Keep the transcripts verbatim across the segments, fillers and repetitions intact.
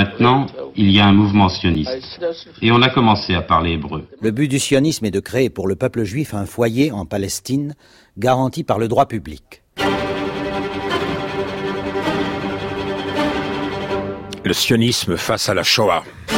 maintenant, il y a un mouvement sioniste. Et on a commencé à parler hébreu. Le but du sionisme est de créer pour le peuple juif un foyer en Palestine, garanti par le droit public. Le sionisme face à la Shoah.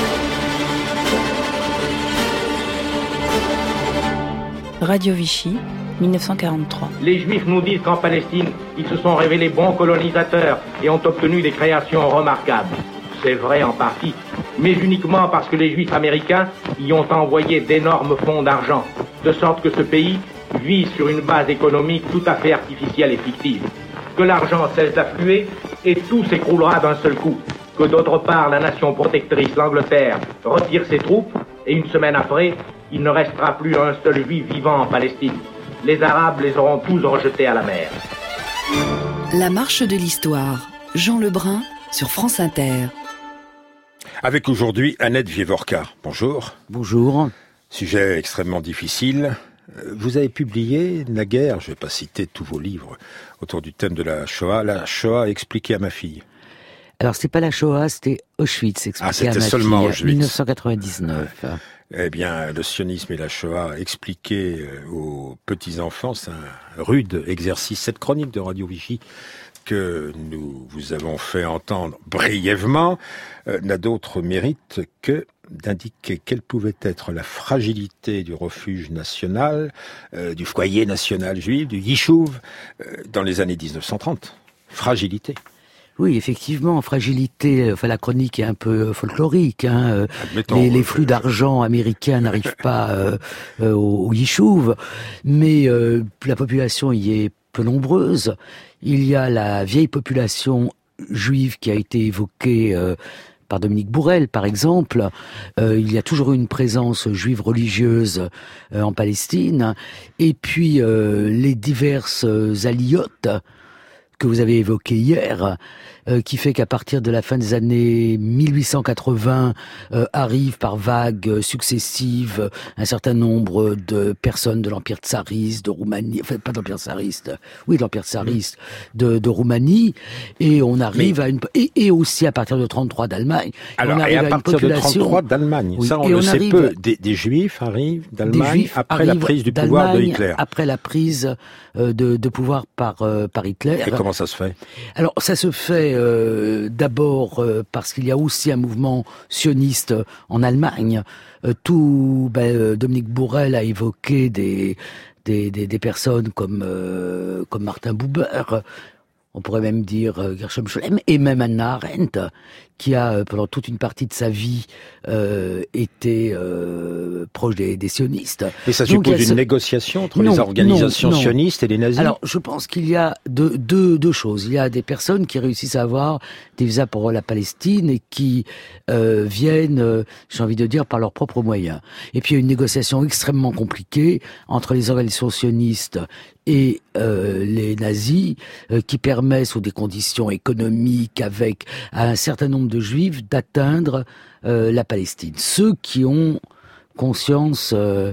Radio Vichy, mille neuf cent quarante-trois. Les Juifs nous disent qu'en Palestine, ils se sont révélés bons colonisateurs et ont obtenu des créations remarquables. C'est vrai en partie, mais uniquement parce que les Juifs américains y ont envoyé d'énormes fonds d'argent, de sorte que ce pays vit sur une base économique tout à fait artificielle et fictive. Que l'argent cesse d'affluer et tout s'écroulera d'un seul coup. Que d'autre part, la nation protectrice, l'Angleterre, retire ses troupes et une semaine après, il ne restera plus un seul Juif vivant en Palestine. Les Arabes les auront tous rejetés à la mer. La marche de l'histoire. Jean Lebrun sur France Inter. Avec aujourd'hui Annette Wieworka. Bonjour. Bonjour. Sujet extrêmement difficile. Vous avez publié naguère, je ne vais pas citer tous vos livres, autour du thème de la Shoah, la Shoah expliquée à ma fille. Alors, c'est pas la Shoah, c'était Auschwitz expliqué ah, c'était à ma seulement fille, Auschwitz. dix-neuf cent quatre-vingt-dix-neuf. Eh bien, le sionisme et la Shoah expliqués aux petits-enfants, c'est un rude exercice. Cette chronique de Radio Vichy que nous vous avons fait entendre brièvement euh, n'a d'autre mérite que d'indiquer quelle pouvait être la fragilité du refuge national, euh, du foyer national juif, du Yishuv, euh, dans les années dix-neuf cent trente. Fragilité. Oui, effectivement, fragilité, enfin la chronique est un peu folklorique, hein. Admettons, les, les euh, flux d'argent américains n'arrivent pas euh, euh, au, au Yishuv, mais euh, la population y est peu nombreuse. Il y a la vieille population juive qui a été évoquée euh, par Dominique Bourrel, par exemple. Euh, il y a toujours eu une présence juive religieuse euh, en Palestine. Et puis, euh, les diverses aliotes que vous avez évoquées hier, euh, qui fait qu'à partir de la fin des années mille huit cent quatre-vingts, euh, arrivent par vagues successives un certain nombre de personnes de l'Empire tsariste, de Roumanie, enfin pas de l'Empire tsariste, oui de l'Empire tsariste, de, de Roumanie, et on arrive Mais... à une... Et, et aussi à partir de trente-trois d'Allemagne. Alors, on et à, à partir population... de trente-trois d'Allemagne, oui. Ça on et le on sait arrive... peu, des, des Juifs arrivent d'Allemagne après la prise du pouvoir de Hitler. Après la prise euh, de, de pouvoir par, euh, par Hitler. Et comment ça se fait ? Alors, ça se fait euh, d'abord euh, parce qu'il y a aussi un mouvement sioniste en Allemagne. Euh, tout, ben, euh, Dominique Bourrel a évoqué des des, des, des personnes comme euh, comme Martin Buber. On pourrait même dire euh, Gershom Scholem et même Hannah Arendt, qui a euh, pendant toute une partie de sa vie euh, été euh, proche des, des sionistes. Et ça suppose une ce... négociation entre non, les organisations non, non. sionistes et les nazis ? Alors, je pense qu'il y a deux, deux, deux choses. Il y a des personnes qui réussissent à avoir des visas pour la Palestine et qui euh, viennent, euh, j'ai envie de dire, par leurs propres moyens. Et puis il y a une négociation extrêmement compliquée entre les organisations sionistes et euh, les nazis, euh, qui permet, sous des conditions économiques, avec à un certain nombre de juifs, d'atteindre euh, la Palestine. Ceux qui ont conscience euh,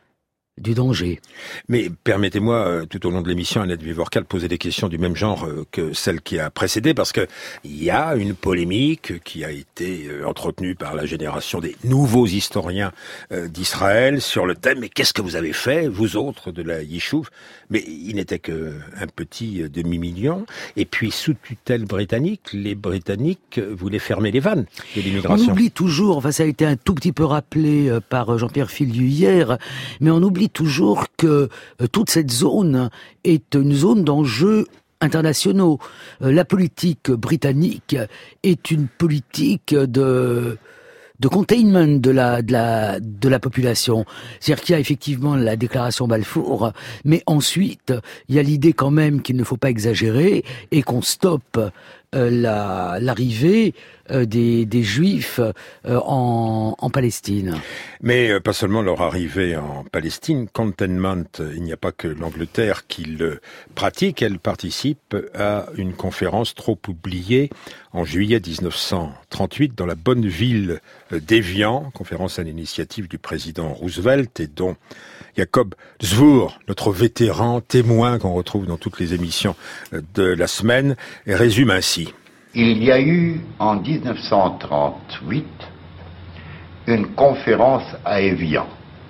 du danger. Mais permettez-moi, tout au long de l'émission, Annette Wieworka, de poser des questions du même genre que celle qui a précédé, parce que il y a une polémique qui a été entretenue par la génération des nouveaux historiens d'Israël sur le thème « Mais qu'est-ce que vous avez fait, vous autres, de la Yishuv ?» Mais il n'était qu'un petit demi-million. Et puis, sous tutelle britannique, les Britanniques voulaient fermer les vannes de l'immigration. On oublie toujours, enfin ça a été un tout petit peu rappelé par Jean-Pierre Filiu hier, mais on oublie toujours que euh, toute cette zone est une zone d'enjeux internationaux. Euh, la politique britannique est une politique de de containment de la de la de la population. C'est-à-dire qu'il y a effectivement la déclaration Balfour, mais ensuite il y a l'idée quand même qu'il ne faut pas exagérer et qu'on stoppe euh, la l'arrivée euh, des des Juifs euh, en en Palestine. Mais euh, pas seulement leur arrivée en Palestine, containment, il n'y a pas que l'Angleterre qui le pratique, elle participe à une conférence trop oubliée en juillet dix-neuf cent trente-huit dans la bonne ville d'Évian, conférence à l'initiative du président Roosevelt et dont Jacob Zwoer, notre vétéran témoin qu'on retrouve dans toutes les émissions de la semaine, résume ainsi. Il y a eu en dix-neuf cent trente-huit une conférence à Évian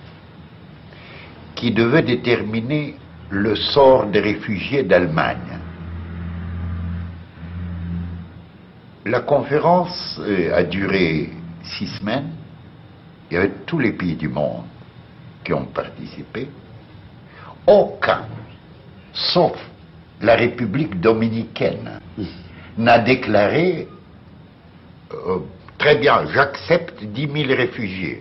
qui devait déterminer le sort des réfugiés d'Allemagne. La conférence a duré six semaines. Il y avait tous les pays du monde qui ont participé. Aucun, sauf la République dominicaine, n'a déclaré euh, très bien, j'accepte dix mille réfugiés.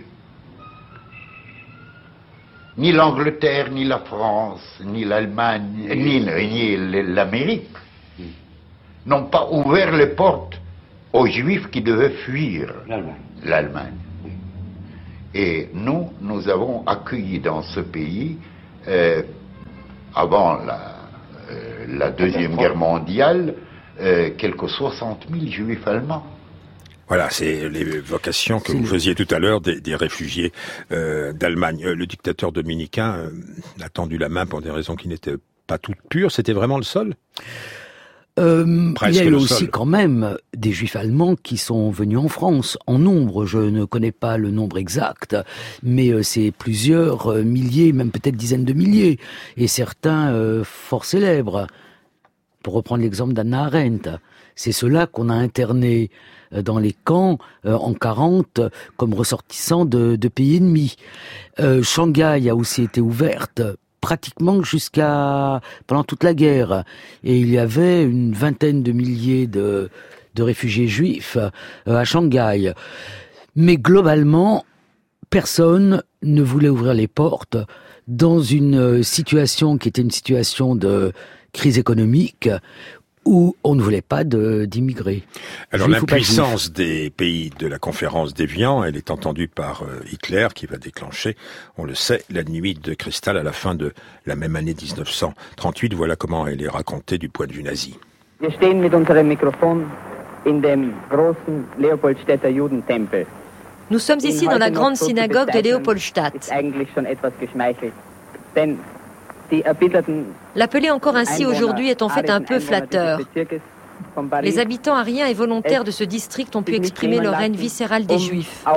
Ni l'Angleterre, ni la France, ni l'Allemagne, ni, ni l'Amérique n'ont pas ouvert les portes aux Juifs qui devaient fuir l'Allemagne. Et nous, nous avons accueilli dans ce pays, euh, avant la, euh, la Deuxième Guerre mondiale, euh, quelques soixante mille Juifs allemands. Voilà, c'est l'évocation que vous faisiez tout à l'heure des, des réfugiés euh, d'Allemagne. Le dictateur dominicain euh, a tendu la main pour des raisons qui n'étaient pas toutes pures. C'était vraiment le seul ? Euh, il y a eu aussi sol. quand même des Juifs allemands qui sont venus en France en nombre. Je ne connais pas le nombre exact, mais euh, c'est plusieurs euh, milliers, même peut-être dizaines de milliers, et certains euh, fort célèbres. Pour reprendre l'exemple d'Hannah Arendt, c'est ceux-là qu'on a internés euh, dans les camps euh, en quarante comme ressortissants de, de pays ennemis. Euh, Shanghai a aussi été ouverte pratiquement jusqu'à pendant toute la guerre, et il y avait une vingtaine de milliers de, de réfugiés juifs euh, à Shanghai. Mais globalement, personne ne voulait ouvrir les portes dans une situation qui était une situation de crise économique où on ne voulait pas de, d'immigrés. Alors l'impuissance des pays de la conférence d'Évian, elle est entendue par euh, Hitler qui va déclencher, on le sait, la nuit de cristal à la fin de la même année dix-neuf cent trente-huit. Voilà comment elle est racontée du point de vue nazi. Wir stehen mit unserem Mikrofon in dem großen Leopoldstädter Judentempel. Nous sommes ici dans la grande synagogue de Leopoldstadt. L'appeler encore ainsi aujourd'hui est en fait un peu flatteur. Les habitants ariens et volontaires de ce district ont pu exprimer leur haine viscérale des Juifs.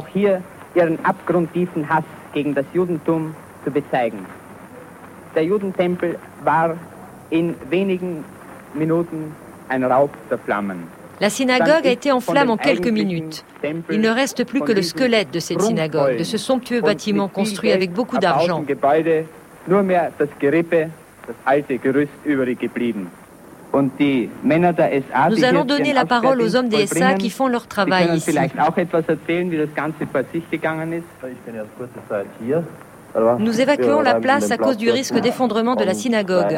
Der Judentempel war in wenigen Minuten ein Raub der Flammen. La synagogue a été en flammes en quelques minutes. Il ne reste plus que le squelette de cette synagogue, de ce somptueux bâtiment construit avec beaucoup d'argent. Nous allons donner la parole aux hommes des S A qui font leur travail ici. Nous évacuons la place à cause du risque d'effondrement de la synagogue.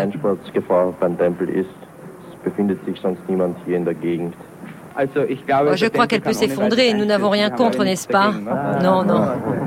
Oh, je crois qu'elle peut s'effondrer, nous n'avons rien contre, n'est-ce pas ? Non, non.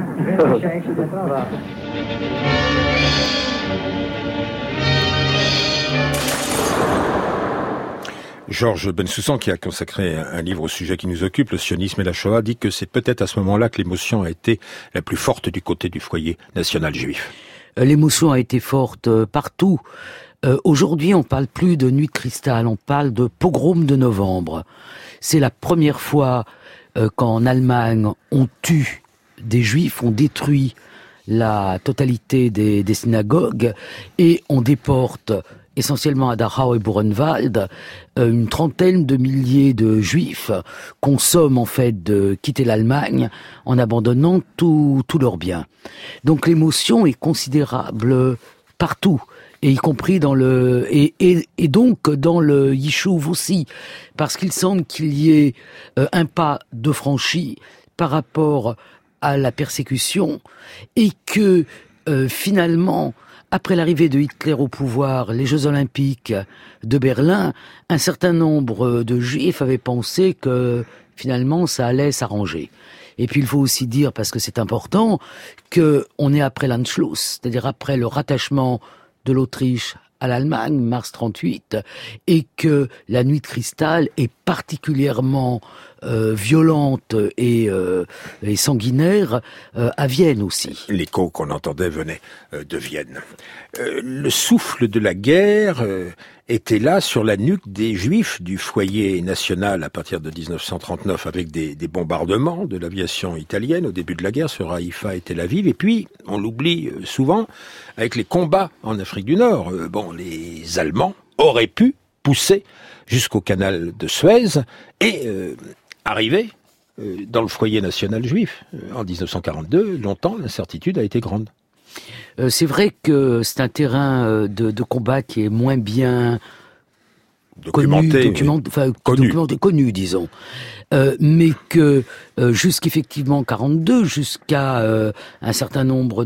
Georges Bensoussan, qui a consacré un livre au sujet qui nous occupe, le sionisme et la Shoah, dit que c'est peut-être à ce moment-là que l'émotion a été la plus forte du côté du foyer national juif. L'émotion a été forte partout. Euh, aujourd'hui, on parle plus de nuit de cristal, on parle de pogrom de novembre. C'est la première fois euh, qu'en Allemagne, on tue des juifs, on détruit la totalité des, des synagogues et on déporte essentiellement à Dachau et Buchenwald, euh, une trentaine de milliers de juifs consomment en fait de quitter l'Allemagne en abandonnant tous tout leurs biens. Donc l'émotion est considérable partout, et y compris dans le et, et, et donc dans le Yishuv aussi, parce qu'il semble qu'il y ait euh, un pas de franchi par rapport à la persécution, et que euh, finalement, après l'arrivée de Hitler au pouvoir, les Jeux Olympiques de Berlin, un certain nombre de Juifs avaient pensé que finalement ça allait s'arranger. Et puis il faut aussi dire, parce que c'est important, que on est après l'Anschluss, c'est-à-dire après le rattachement de l'Autriche à l'Allemagne, mars trente-huit, et que la nuit de cristal est particulièrement euh, violente et, euh, et sanguinaire euh, à Vienne aussi. L'écho qu'on entendait venait euh, de Vienne. Euh, le souffle de la guerre euh, était là sur la nuque des Juifs du foyer national à partir de dix-neuf cent trente-neuf avec des, des bombardements de l'aviation italienne au début de la guerre sur Haïfa et Tel Aviv. Et puis, on l'oublie souvent, avec les combats en Afrique du Nord. Euh, bon, les Allemands auraient pu pousser jusqu'au canal de Suez et euh, arriver euh, dans le foyer national juif. En dix-neuf cent quarante-deux, longtemps, l'incertitude a été grande. Euh, c'est vrai que c'est un terrain de, de combat qui est moins bien documenté, connu, document, enfin, connu. documenté, connu, disons. Euh, mais que euh, jusqu'effectivement quarante-deux, jusqu'à euh, un certain nombre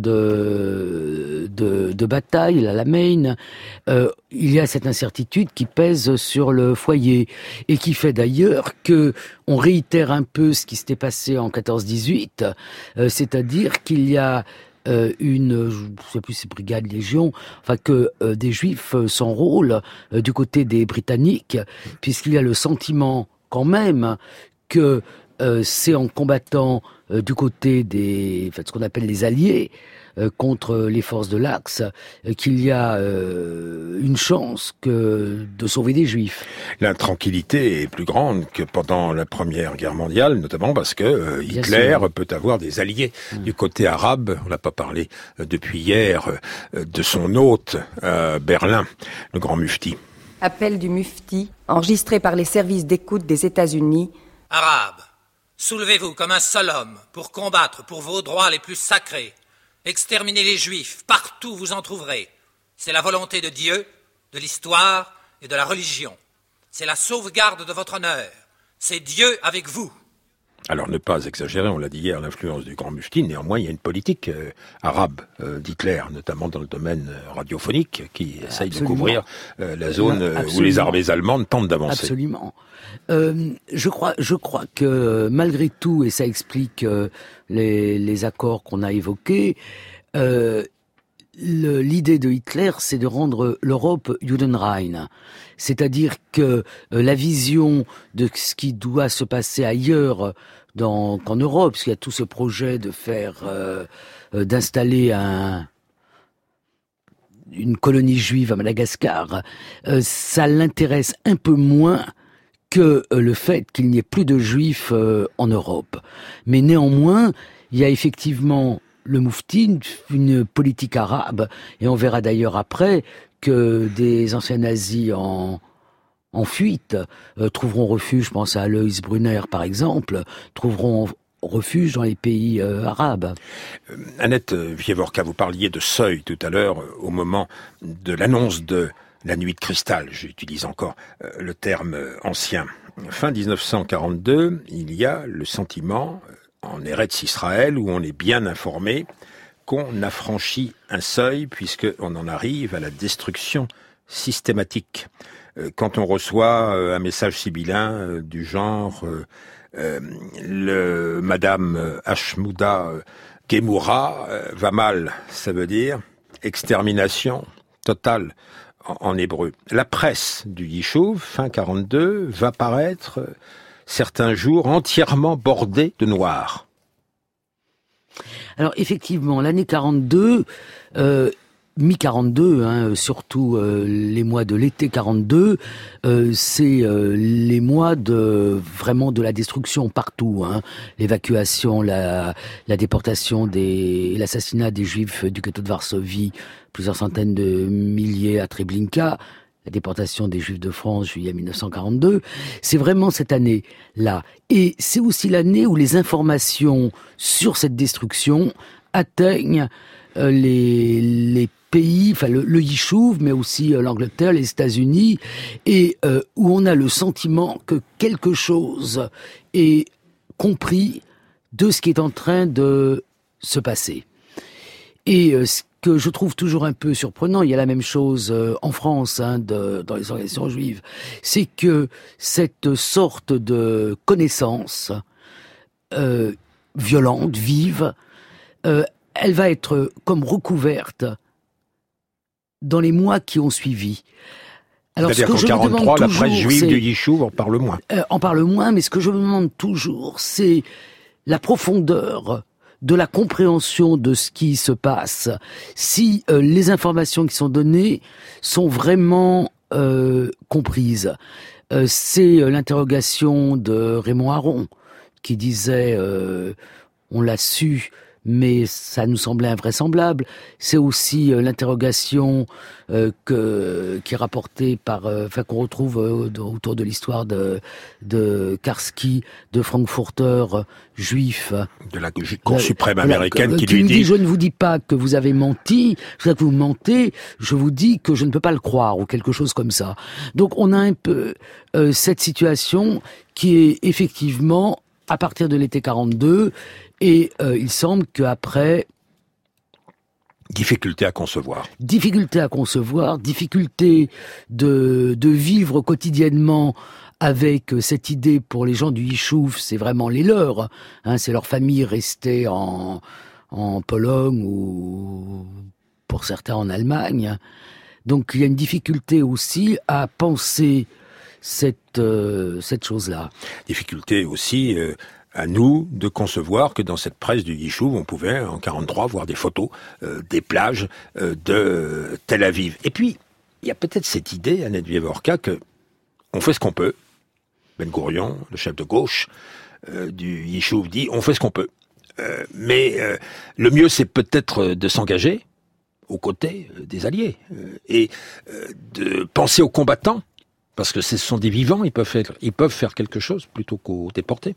de de, de batailles, la Maine, euh, il y a cette incertitude qui pèse sur le foyer et qui fait d'ailleurs que on réitère un peu ce qui s'était passé en quatorze dix-huit, euh, c'est-à-dire qu'il y a Euh, une, je ne sais plus si brigade, légion, enfin que euh, des Juifs euh, s'enrôlent euh, du côté des Britanniques, puisqu'il y a le sentiment quand même que euh, c'est en combattant euh, du côté des, enfin, ce qu'on appelle les Alliés, euh, contre les forces de l'Axe, euh, qu'il y a euh, une chance que de sauver des Juifs. L'intranquillité est plus grande que pendant la Première Guerre mondiale, notamment parce que euh, Hitler peut avoir des alliés mmh. du côté arabe. On n'a pas parlé euh, depuis hier euh, de son hôte à Berlin, le grand mufti. Appel du mufti, enregistré par les services d'écoute des États-Unis. Arabes, soulevez-vous comme un seul homme pour combattre pour vos droits les plus sacrés. Exterminez les Juifs, partout vous en trouverez. C'est la volonté de Dieu, de l'histoire et de la religion. C'est la sauvegarde de votre honneur. C'est Dieu avec vous. Alors ne pas exagérer, on l'a dit hier, l'influence du grand mufti. Néanmoins, il y a une politique euh, arabe euh, d'Hitler, notamment dans le domaine euh, radiophonique, qui essaye Absolument. de couvrir euh, la zone euh, où les armées allemandes tentent d'avancer. Absolument. Euh, je crois, je crois que malgré tout, et ça explique euh, les, les accords qu'on a évoqués, euh, le, l'idée de Hitler, c'est de rendre l'Europe Judenrein, c'est-à-dire que euh, la vision de ce qui doit se passer ailleurs dans, qu'en Europe, parce qu'il y a tout ce projet de faire, euh, euh, d'installer un une colonie juive à Madagascar, euh, ça l'intéresse un peu moins que euh, le fait qu'il n'y ait plus de juifs euh, en Europe. Mais néanmoins, il y a effectivement le Moufti, une, une politique arabe, et on verra d'ailleurs après que des anciens nazis en, en fuite euh, trouveront refuge, je pense à Alois Brunner par exemple, trouveront refuge dans les pays euh, arabes. Euh, Annette Wieworka, vous parliez de seuil tout à l'heure, euh, au moment de l'annonce de la nuit de cristal, j'utilise encore euh, le terme euh, ancien. Fin dix-neuf cent quarante-deux, il y a le sentiment, euh, en Eretz Israël, où on est bien informé, qu'on a franchi un seuil, puisqu'on en arrive à la destruction systématique. Euh, quand on reçoit euh, un message sibyllin euh, du genre... Euh, Euh, le Madame Hashmouda Gemoura euh, va mal, ça veut dire extermination totale en, en hébreu. La presse du Yishuv, fin quarante-deux, va paraître euh, certains jours entièrement bordée de noir. Alors effectivement, l'année quarante-deux, euh, mi-quarante-deux, hein, surtout euh, les mois de l'été quarante-deux, euh, c'est euh, les mois de vraiment de la destruction partout, hein. L'évacuation, la, la déportation des, l'assassinat des Juifs du ghetto de Varsovie, plusieurs centaines de milliers à Treblinka, la déportation des Juifs de France, juillet mille neuf cent quarante-deux. C'est vraiment cette année-là. Et c'est aussi l'année où les informations sur cette destruction atteignent euh, les, les pays, enfin le, le Yishuv, mais aussi euh, l'Angleterre, les États-Unis, et euh, où on a le sentiment que quelque chose est compris de ce qui est en train de se passer. Et euh, ce que je trouve toujours un peu surprenant, il y a la même chose euh, en France, hein, de, dans les organisations juives, c'est que cette sorte de connaissance euh, violente, vive, euh, elle va être comme recouverte dans les mois qui ont suivi. Alors, c'est-à-dire qu'en quarante-trois, la presse juive du Yishuv en parle moins. Euh, en parle moins, mais ce que je me demande toujours, c'est la profondeur de la compréhension de ce qui se passe. Si euh, les informations qui sont données sont vraiment euh, comprise. Euh, c'est l'interrogation de Raymond Aron qui disait euh, on l'a su, mais ça nous semblait invraisemblable. C'est aussi euh, l'interrogation euh, que qui est rapportée par, enfin euh, qu'on retrouve euh, autour de l'histoire de de Karski, de Frankfurter euh, juif de la Cour suprême américaine, la, qui, qui lui dit, dit je ne vous dis pas que vous avez menti, je que vous mentez, je vous dis que je ne peux pas le croire ou quelque chose comme ça. Donc on a un peu euh, cette situation qui est effectivement à partir de l'été quarante-deux. Et euh, il semble qu'après... Difficulté à concevoir. Difficulté à concevoir, difficulté de, de vivre quotidiennement avec cette idée pour les gens du Yishuv, c'est vraiment les leurs. Hein, c'est leur famille restée en, en Pologne ou pour certains en Allemagne. Donc il y a une difficulté aussi à penser cette, euh, cette chose-là. Difficulté aussi... Euh... à nous de concevoir que dans cette presse du Yishuv, on pouvait, en quarante-trois, voir des photos euh, des plages euh, de Tel Aviv. Et puis, il y a peut-être cette idée, Annette Vievorka, que on fait ce qu'on peut. Ben Gourion, le chef de gauche euh, du Yishuv, dit on fait ce qu'on peut. Euh, mais euh, le mieux, c'est peut-être de s'engager aux côtés des alliés euh, et euh, de penser aux combattants, parce que ce sont des vivants, ils peuvent faire, ils peuvent faire quelque chose plutôt qu'aux déportés.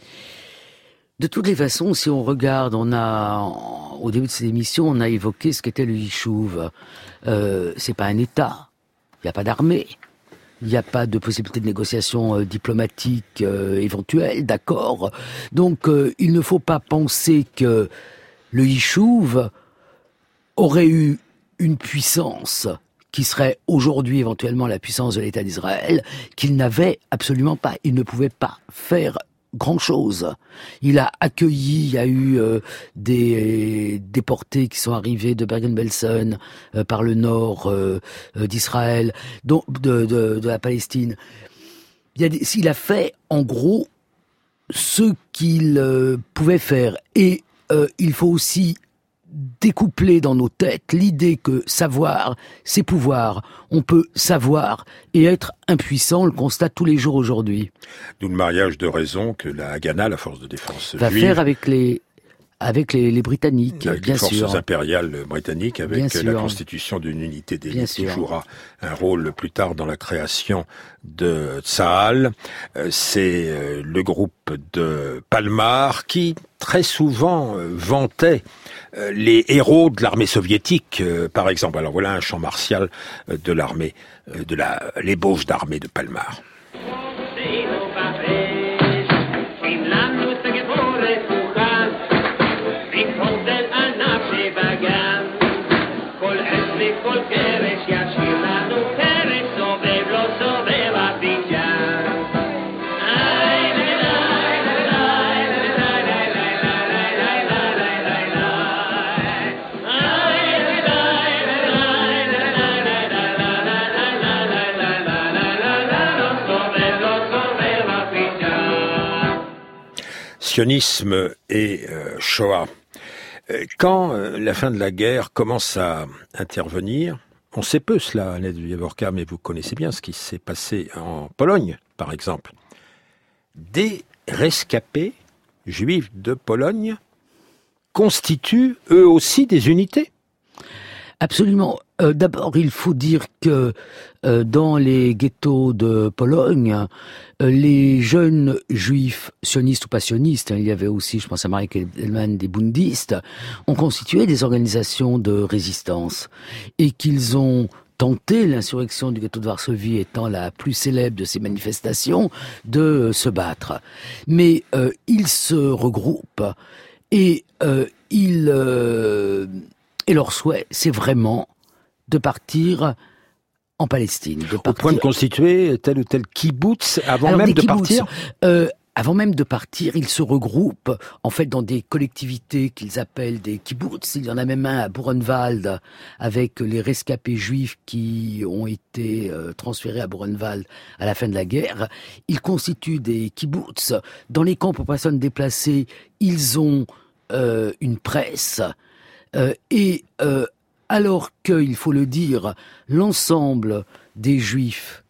De toutes les façons, si on regarde, on a, au début de cette émission, on a évoqué ce qu'était le Yishuv. Euh, c'est pas un État. Il n'y a pas d'armée. Il n'y a pas de possibilité de négociation euh, diplomatique euh, éventuelle, d'accord. Donc, euh, il ne faut pas penser que le Yishuv aurait eu une puissance qui serait aujourd'hui éventuellement la puissance de l'État d'Israël, qu'il n'avait absolument pas. Il ne pouvait pas faire grand-chose. Il a accueilli, il y a eu euh, des déportés qui sont arrivés de Bergen-Belsen euh, par le nord euh, euh, d'Israël, donc de, de, de la Palestine. Il, y a des, il a fait, en gros, ce qu'il euh, pouvait faire. Et euh, il faut aussi découpler dans nos têtes l'idée que savoir, c'est pouvoir. On peut savoir et être impuissant, on le constate tous les jours aujourd'hui. D'où le mariage de raison que la Haganah, la force de défense va juive, faire avec les avec les, les Britanniques, avec bien les forces sûr. impériales britanniques, avec la constitution d'une unité d'élite qui jouera un rôle plus tard dans la création de Tsahal. C'est le groupe de Palmar qui, très souvent, vantait les héros de l'armée soviétique, par exemple. Alors voilà un chant martial de l'armée, de la l'ébauche d'armée de Palmar. Sionisme et euh, Shoah. Quand euh, la fin de la guerre commence à intervenir, on sait peu cela, Annette Vievorka, mais vous connaissez bien ce qui s'est passé en Pologne, par exemple. Des rescapés juifs de Pologne constituent eux aussi des unités. Absolument. Euh, d'abord, il faut dire que euh, dans les ghettos de Pologne, euh, les jeunes juifs sionistes ou pas sionistes, hein, il y avait aussi, je pense à Marek Edelman, des bundistes, ont constitué des organisations de résistance et qu'ils ont tenté, l'insurrection du ghetto de Varsovie étant la plus célèbre de ces manifestations, de euh, se battre. Mais euh, ils se regroupent et euh, ils... Euh, Et leur souhait, c'est vraiment de partir en Palestine. De partir... Au point de constituer tel ou tel kibbutz avant Alors, même de kibbutz, partir euh, Avant même de partir, ils se regroupent en fait dans des collectivités qu'ils appellent des kibbutz. Il y en a même un à Buchenwald avec les rescapés juifs qui ont été euh, transférés à Buchenwald à la fin de la guerre. Ils constituent des kibbutz. Dans les camps pour personnes déplacées, ils ont euh, une presse. Euh, et euh, alors que, il faut le dire, l'ensemble des Juifs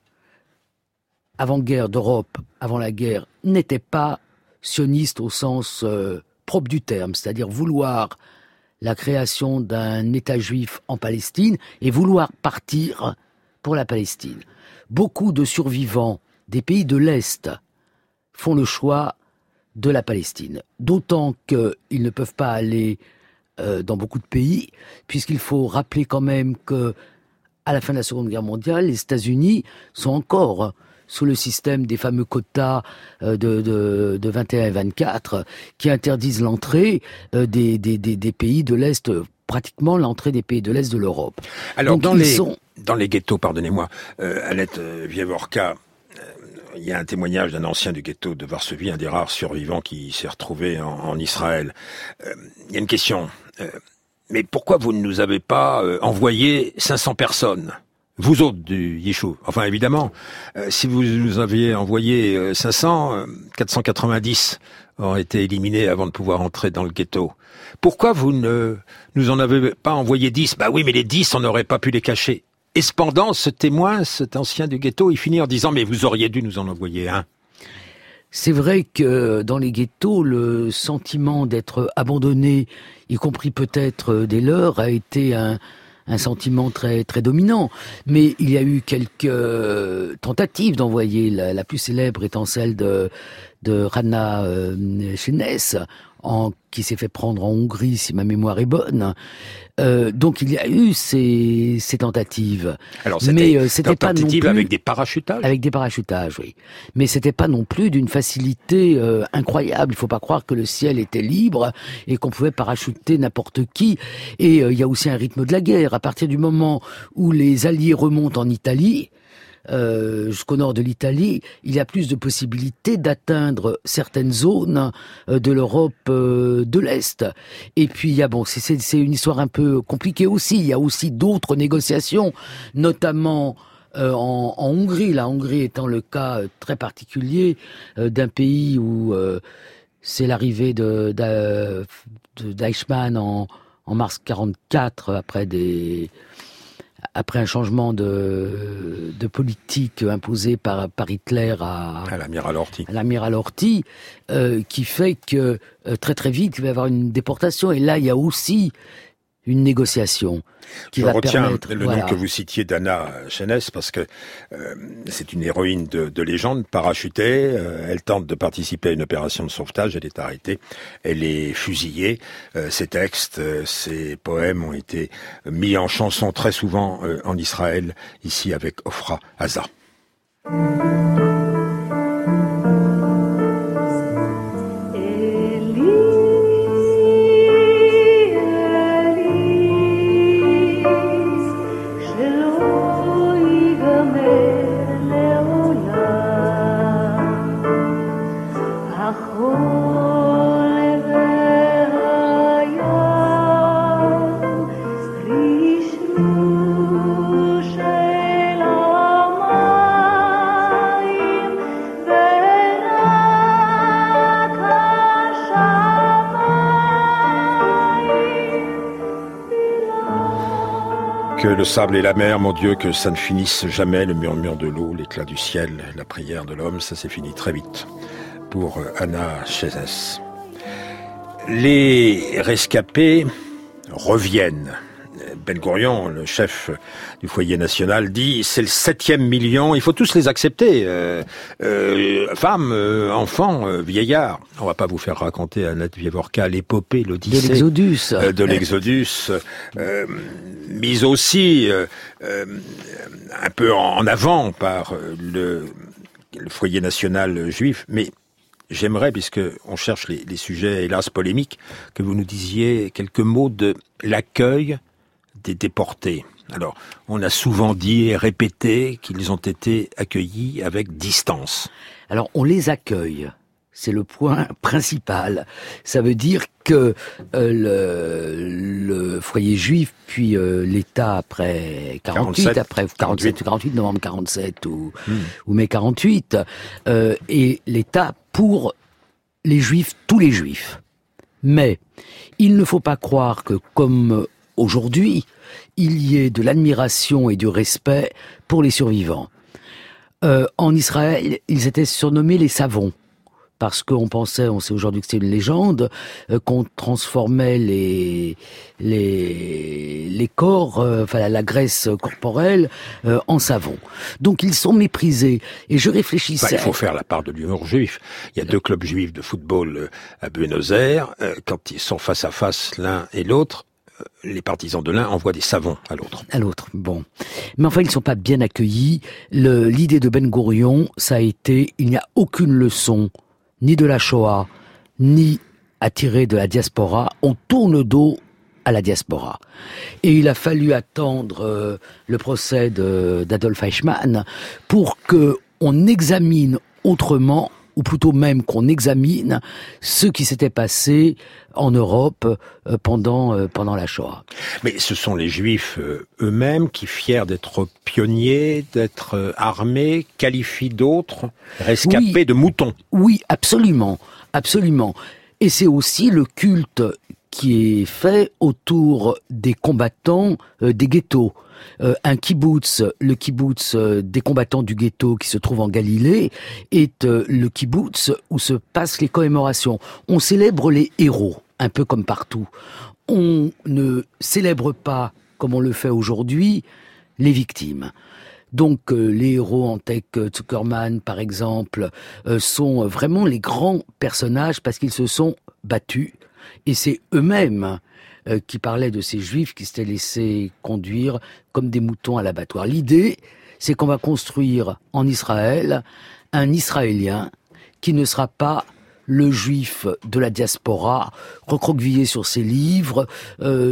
avant-guerre d'Europe, avant la guerre, n'étaient pas sionistes au sens euh, propre du terme, c'est-à-dire vouloir la création d'un État juif en Palestine et vouloir partir pour la Palestine. Beaucoup de survivants des pays de l'Est font le choix de la Palestine, d'autant qu'ils ne peuvent pas aller euh, dans beaucoup de pays, puisqu'il faut rappeler quand même que à la fin de la Seconde Guerre mondiale, les États-Unis sont encore sous le système des fameux quotas de, de, de vingt et un et vingt-quatre qui interdisent l'entrée des, des, des, des pays de l'Est, pratiquement l'entrée des pays de l'Est de l'Europe. Alors, Donc, dans, les, sont... dans les ghettos, pardonnez-moi, euh, Annette Wieworka, il y a un témoignage d'un ancien du ghetto de Varsovie, un des rares survivants qui s'est retrouvé en, en Israël. Euh, il y a une question. Euh, mais pourquoi vous ne nous avez pas euh, envoyé cinq cents personnes ? Vous autres du Yishuv. Enfin, évidemment, euh, si vous nous aviez envoyé euh, cinq cents, euh, quatre cent quatre-vingt-dix auraient été éliminés avant de pouvoir entrer dans le ghetto. Pourquoi vous ne nous en avez pas envoyé dix ? Bah oui, mais les dix, on n'aurait pas pu les cacher. Et cependant, ce témoin, cet ancien du ghetto, il finit en disant « Mais vous auriez dû nous en envoyer un ». C'est vrai que dans les ghettos, le sentiment d'être abandonné, y compris peut-être des leurs, a été un... un sentiment très très dominant, mais il y a eu quelques tentatives d'envoyer, la, la plus célèbre étant celle de de Rana euh, Shenes, en qui s'est fait prendre en Hongrie, si ma mémoire est bonne. Euh, donc il y a eu ces ces tentatives. Alors c'était, mais euh, c'était pas non plus avec des parachutages. Avec des parachutages, oui. Mais c'était pas non plus d'une facilité euh, incroyable. Il faut pas croire que le ciel était libre et qu'on pouvait parachuter n'importe qui. Et euh, il y a aussi un rythme de la guerre. À partir du moment où les Alliés remontent en Italie, Euh, jusqu'au nord de l'Italie, il y a plus de possibilités d'atteindre certaines zones euh, de l'Europe euh, de l'Est. Et puis, il y a, bon, c'est, c'est, c'est une histoire un peu compliquée aussi. Il y a aussi d'autres négociations, notamment euh, en, en Hongrie. La Hongrie étant le cas très particulier euh, d'un pays où euh, c'est l'arrivée de, de, de d'Eichmann en, en mars quarante-quatre, après des... après un changement de, de politique imposé par, par Hitler à, à l'amiral Horthy, à l'amiral Horthy euh, qui fait que euh, très très vite il va y avoir une déportation. Et là il y a aussi une négociation qui Je va retiens permettre... le voilà. nom que vous citiez d'Anna Shenes parce que euh, c'est une héroïne de, de légende, parachutée. Euh, elle tente de participer à une opération de sauvetage. Elle est arrêtée. Elle est fusillée. Euh, ses textes, euh, ses poèmes ont été mis en chanson très souvent euh, en Israël, ici avec Ofra Haza. Que le sable et la mer, mon Dieu, que ça ne finisse jamais, le murmure de l'eau, l'éclat du ciel, la prière de l'homme, ça s'est fini très vite pour Anna Shenes. Les rescapés reviennent. Ben Gurion, le chef du foyer national, dit c'est le septième million, il faut tous les accepter, euh, euh, femmes, euh, enfants, euh, vieillards. On va pas vous faire raconter à Annette Wieworka l'épopée, l'Odyssée de l'Exodus, euh, de l'Exodus, euh, mise aussi euh, euh, un peu en avant par le, le foyer national juif, mais j'aimerais, puisque on cherche les, les sujets hélas polémiques, que vous nous disiez quelques mots de l'accueil des déportés. Alors, on a souvent dit et répété qu'ils ont été accueillis avec distance. Alors, on les accueille. C'est le point principal. Ça veut dire que euh, le, le foyer juif, puis euh, l'État après quarante-huit, quarante-sept, après quarante-sept, quarante-huit, novembre quarante-sept ou, hmm. ou mai quarante-huit, euh, et l'État pour les juifs, tous les juifs. Mais il ne faut pas croire que comme aujourd'hui, il y ait de l'admiration et du respect pour les survivants. Euh, en Israël, ils étaient surnommés les savons. Parce qu'on pensait, on sait aujourd'hui que c'est une légende, euh, qu'on transformait les les les corps, euh, enfin la graisse corporelle, euh, en savon. Donc ils sont méprisés. Et je réfléchissais. Bah, il faut faire la part de l'humour juif. Il y a deux clubs juifs de football à Buenos Aires. Euh, quand ils sont face à face l'un et l'autre, euh, les partisans de l'un envoient des savons à l'autre. À l'autre, bon. Mais enfin, ils ne sont pas bien accueillis. Le, l'idée de Ben Gourion, ça a été, il n'y a aucune leçon ni de la Shoah, ni à tirer de la diaspora, on tourne dos à la diaspora. Et il a fallu attendre euh, le procès de, d'Adolf Eichmann pour que on examine autrement, ou plutôt même qu'on examine ce qui s'était passé en Europe euh, pendant euh, pendant la Shoah. Mais ce sont les Juifs euh, eux-mêmes qui, fiers d'être pionniers, d'être euh, armés, qualifient d'autres rescapés oui, de moutons. Oui, absolument, absolument. Et c'est aussi le culte qui est fait autour des combattants euh, des ghettos. Euh, un kibbutz, le kibbutz euh, des combattants du ghetto qui se trouve en Galilée, est euh, le kibbutz où se passent les commémorations. On célèbre les héros, un peu comme partout. On ne célèbre pas, comme on le fait aujourd'hui, les victimes. Donc euh, les héros en tech, Zuckerman par exemple, euh, sont vraiment les grands personnages parce qu'ils se sont battus. Et c'est eux-mêmes euh, qui parlaient de ces juifs qui s'étaient laissés conduire comme des moutons à l'abattoir. L'idée, c'est qu'on va construire en Israël un Israélien qui ne sera pas le juif de la diaspora, recroquevillé sur ses livres, euh,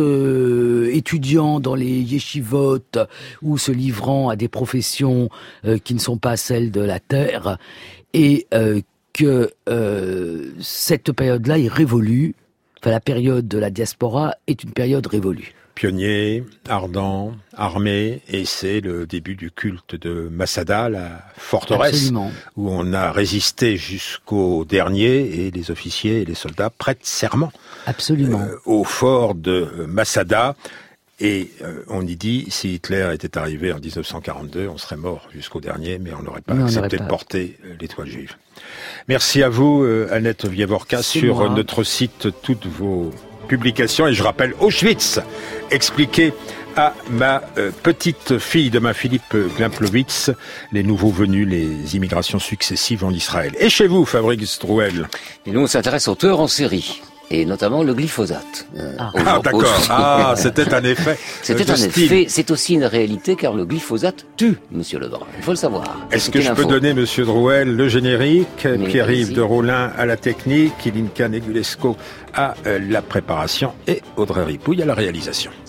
se étudiant dans les yeshivot ou se livrant à des professions euh, qui ne sont pas celles de la terre, et euh, que euh, cette période-là est révolue. Enfin, la période de la diaspora est une période révolue. Pionnier, ardent, armé, et c'est le début du culte de Masada, la forteresse, Absolument. Où on a résisté jusqu'au dernier, et les officiers et les soldats prêtent serment. Absolument. Euh, au fort de Masada. Et euh, on y dit, si Hitler était arrivé en dix-neuf cent quarante-deux, on serait mort jusqu'au dernier, mais on n'aurait pas mais accepté pas. de porter euh, l'étoile juive. Merci à vous, euh, Annette Wieworka, sur moi. Notre site, toutes vos publications. Et je rappelle Auschwitz, expliqué à ma euh, petite fille de ma Philippe Glimplowitz, les nouveaux venus, les immigrations successives en Israël. Et chez vous, Fabrice Drouel? Et nous, on s'intéresse aux tueurs en série. Et notamment le glyphosate. Euh, ah, ah d'accord. Ah, c'était un effet. C'était un style. effet. C'est aussi une réalité car le glyphosate tue, Monsieur Lebrun. Il faut le savoir. Est-ce que je peux donner, Monsieur Drouel, le générique, Mais Pierre-Yves de Rollin à la technique, Ilinka Negulesco à euh, la préparation et Audrey Ripouille à la réalisation.